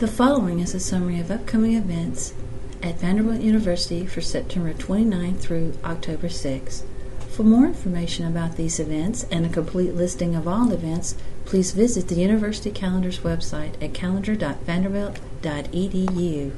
The following is a summary of upcoming events at Vanderbilt University for September 29th through October 6th. For more information about these events and a complete listing of all events, please visit the University Calendar's website at calendar.vanderbilt.edu.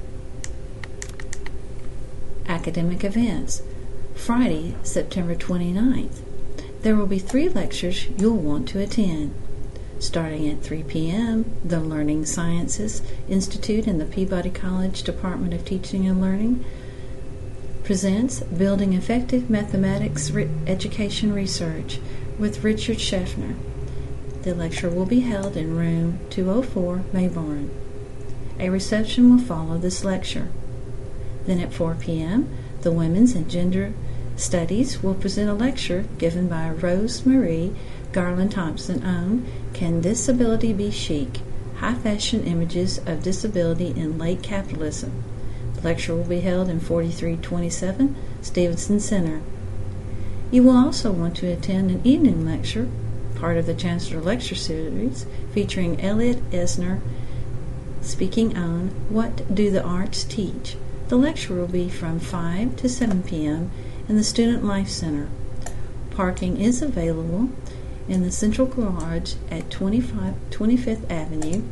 Academic events. Friday, September 29th. There will be 3 lectures you'll want to attend. Starting at 3 p.m., the Learning Sciences Institute in the Peabody College Department of Teaching and Learning presents Building Effective Mathematics Education Research with Richard Schaffner. The lecture will be held in room 204, Mayborn. A reception will follow this lecture. Then at 4 p.m., the Women's and Gender Studies will present a lecture given by Rose Marie Garland Thompson on Can Disability Be Chic? High Fashion Images of Disability in Late Capitalism. The lecture will be held in 4327 Stevenson Center. You will also want to attend an evening lecture, part of the Chancellor Lecture Series, featuring Elliot Esner speaking on What Do the Arts Teach? The lecture will be from 5 to 7 p.m. in the Student Life Center. Parking is available in the Central Garage at 25th Avenue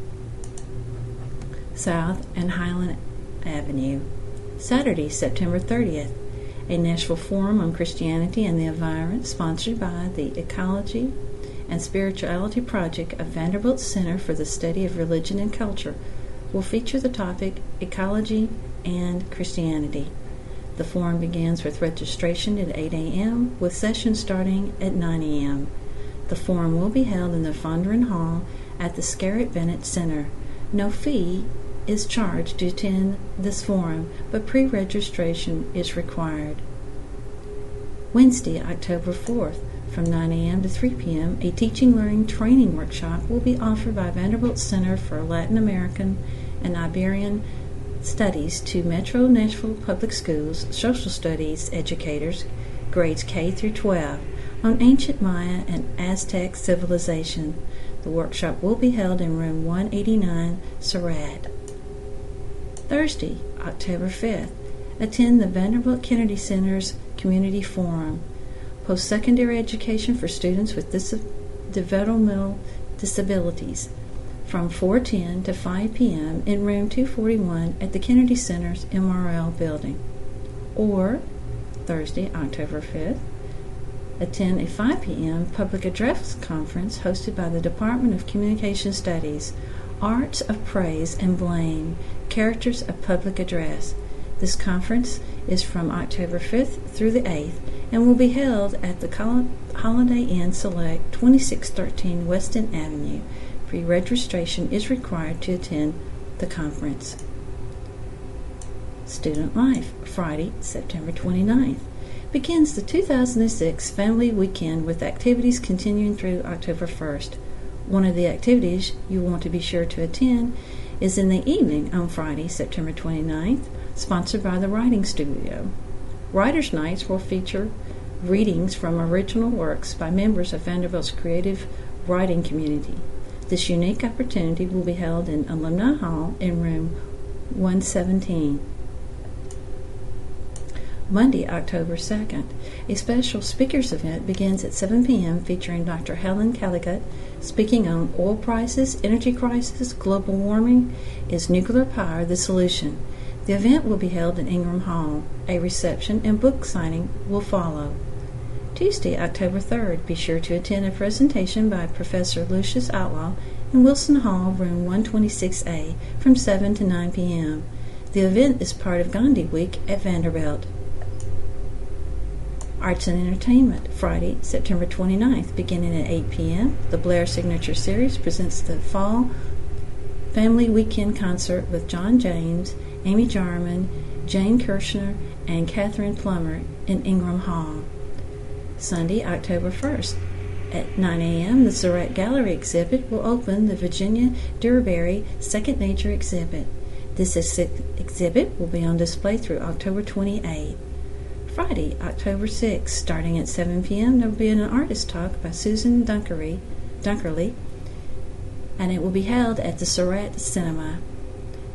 South and Highland Avenue. Saturday, September 30th, a Nashville Forum on Christianity and the Environment sponsored by the Ecology and Spirituality Project of Vanderbilt Center for the Study of Religion and Culture will feature the topic Ecology and Christianity. The forum begins with registration at 8 a.m. with sessions starting at 9 a.m. The forum will be held in the Fondren Hall at the Scarlett Bennett Center. No fee is charged to attend this forum, but pre-registration is required. Wednesday, October 4th, from 9 a.m. to 3 p.m., a Teaching Learning Training Workshop will be offered by Vanderbilt Center for Latin American and Iberian Studies to Metro Nashville Public Schools social studies educators, grades K through 12, on ancient Maya and Aztec civilization. The workshop will be held in room 189, Surratt. Thursday, October 5th, attend the Vanderbilt Kennedy Center's Community Forum, Post-Secondary Education for Students with Developmental Disabilities, from 4:10 to 5 p.m. in room 241 at the Kennedy Center's MRL building. Or, Thursday, October 5th, attend a 5 p.m. public address conference hosted by the Department of Communication Studies, Arts of Praise and Blame, Characters of Public Address. This conference is from October 5th through the 8th and will be held at the Holiday Inn Select, 2613 Weston Avenue. Pre-registration is required to attend the conference. Student Life, Friday, September 29th. Begins the 2006 Family Weekend with activities continuing through October 1st. One of the activities you want to be sure to attend is in the evening on Friday, September 29th, sponsored by the Writing Studio. Writers' Nights will feature readings from original works by members of Vanderbilt's creative writing community. This unique opportunity will be held in Alumni Hall in room 117. Monday, October 2nd, a special speakers event begins at 7 p.m. featuring Dr. Helen Callicutt speaking on oil prices, energy crisis, global warming, is nuclear power the solution? The event will be held in Ingram Hall. A reception and book signing will follow. Tuesday, October 3rd, be sure to attend a presentation by Professor Lucius Outlaw in Wilson Hall, room 126A, from 7 to 9 p.m. The event is part of Gandhi Week at Vanderbilt. Arts and Entertainment, Friday, September 29th, beginning at 8 p.m. The Blair Signature Series presents the Fall Family Weekend Concert with John James, Amy Jarman, Jane Kirshner, and Catherine Plummer in Ingram Hall. Sunday, October 1st, at 9 a.m., the Surratt Gallery exhibit will open the Virginia Durberry Second Nature exhibit. This exhibit will be on display through October 28th. Friday, October 6th, starting at 7 p.m., there will be an artist talk by Susan Dunkerley, and it will be held at the Surratt Cinema.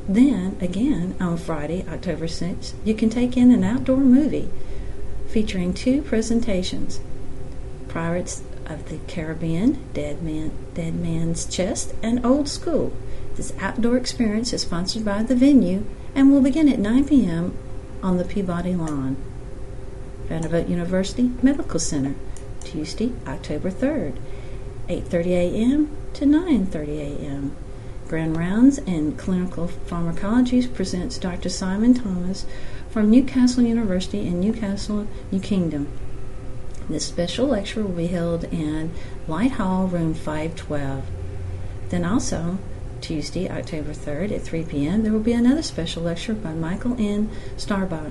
Then, again, on Friday, October 6th, you can take in an outdoor movie featuring 2 presentations: Pirates of the Caribbean, Dead Man's Chest, and Old School. This outdoor experience is sponsored by the venue and will begin at 9 p.m. on the Peabody Lawn. Vanderbilt University Medical Center, Tuesday, October 3rd, 8:30 a.m. to 9:30 a.m. Grand Rounds in Clinical Pharmacology presents Dr. Simon Thomas from Newcastle University in Newcastle, New Kingdom. This special lecture will be held in Light Hall, room 512. Then also, Tuesday, October 3rd at 3 p.m., there will be another special lecture by Michael N. Starbuck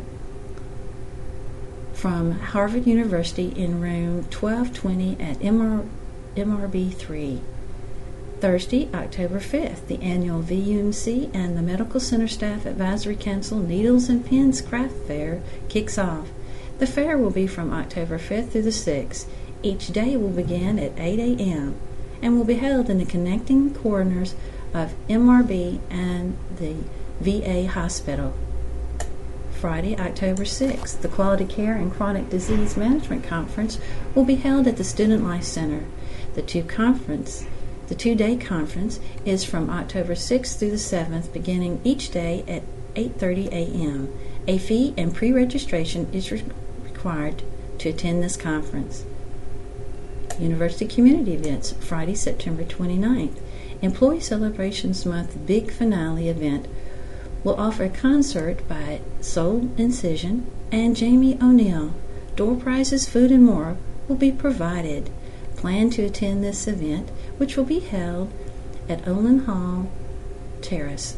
from Harvard University in room 1220 at MRB 3. Thursday, October 5th, the annual VUMC and the Medical Center Staff Advisory Council Needles and Pins Craft Fair kicks off. The fair will be from October 5th through the 6th. Each day will begin at 8 a.m. and will be held in the connecting corners of MRB and the VA Hospital. Friday, October 6th, the Quality Care and Chronic Disease Management Conference will be held at the Student Life Center. The two-day conference is from October 6th through the 7th, beginning each day at 8:30 a.m. A fee and pre-registration is required to attend this conference. University Community Events, Friday, September 29th. Employee Celebrations Month Big Finale event will offer a concert by Soul Incision and Jamie O'Neill. Door prizes, food, and more will be provided. Plan to attend this event, which will be held at Olin Hall Terrace.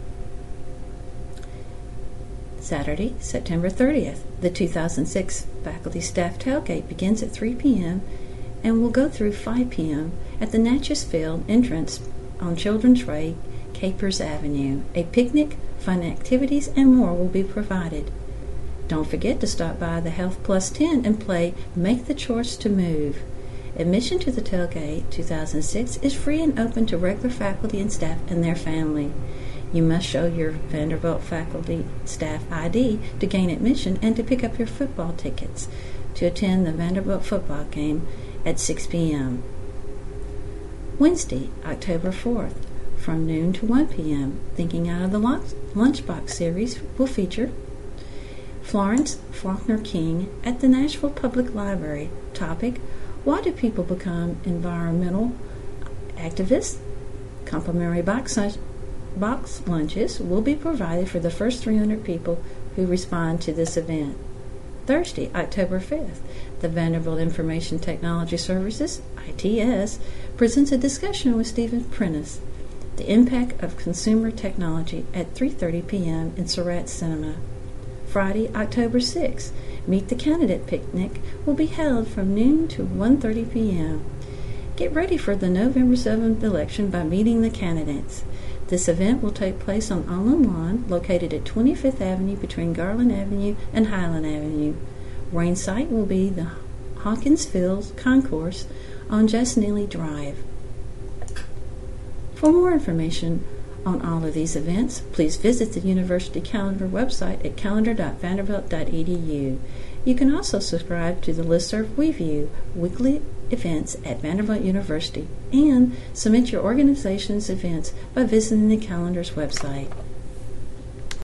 Saturday, September 30th. The 2006 Faculty Staff Tailgate begins at 3 p.m. and will go through 5 p.m. at the Natchez Field entrance on Children's Way, Capers Avenue. A picnic, fun activities, and more will be provided. Don't forget to stop by the Health Plus tent and play Make the Choice to Move. Admission to the Tailgate 2006 is free and open to regular faculty and staff and their family. You must show your Vanderbilt faculty staff ID to gain admission and to pick up your football tickets to attend the Vanderbilt football game at 6 p.m. Wednesday, October 4th, from noon to 1 p.m., Thinking Out of the Lunchbox series will feature Florence Faulkner King at the Nashville Public Library. Topic: Why do people become environmental activists? Complimentary box lunches will be provided for the first 300 people who respond to this event. Thursday, October 5th, the Vanderbilt Information Technology Services, ITS, presents a discussion with Stephen Prentice, The Impact of Consumer Technology, at 3:30 p.m. in Surratt Cinema. Friday, October 6th, Meet the Candidate Picnic will be held from noon to 1:30 p.m. Get ready for the November 7th election by meeting the candidates. This event will take place on Olin Lawn, located at 25th Avenue between Garland Avenue and Highland Avenue. Rain site will be the Hawkins Field Concourse on Jess Neely Drive. For more information on all of these events, please visit the University Calendar website at calendar.vanderbilt.edu. You can also subscribe to the listserv WeView weekly events at Vanderbilt University and submit your organization's events by visiting the calendar's website.